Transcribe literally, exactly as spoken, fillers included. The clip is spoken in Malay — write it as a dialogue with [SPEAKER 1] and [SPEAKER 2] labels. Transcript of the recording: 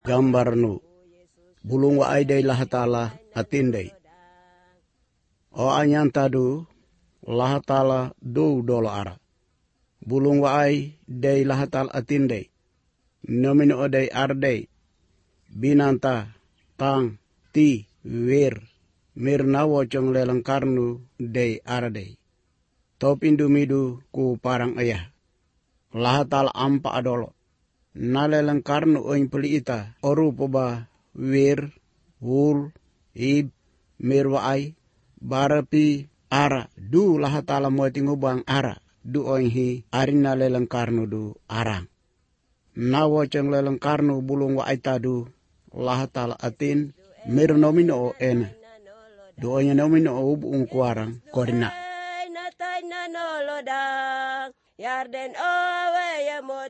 [SPEAKER 1] gambar nu bulung wa ay day lahatala atinday. O anyan tadu lahatala do dolo ara. Bulung wa ay day lahatal atinday. Nomino o day arday. Binanta tang ti wir mirna wocong lelang karnu day araday. Topindu midu ku parang ayah. Lahatal ampa adolo. Nalelang karnu oing peliita orupo ba wir wul ib mirwa ay barapi ara du lahatala mo tingubang ara du oing hi arina lelang karnu du arang. Nawocong lelang karnu bulung wa ay tadu lahatala atin mir nomino o ena du oing nomino o ubuong kuarang korina.
[SPEAKER 2] Yarden owe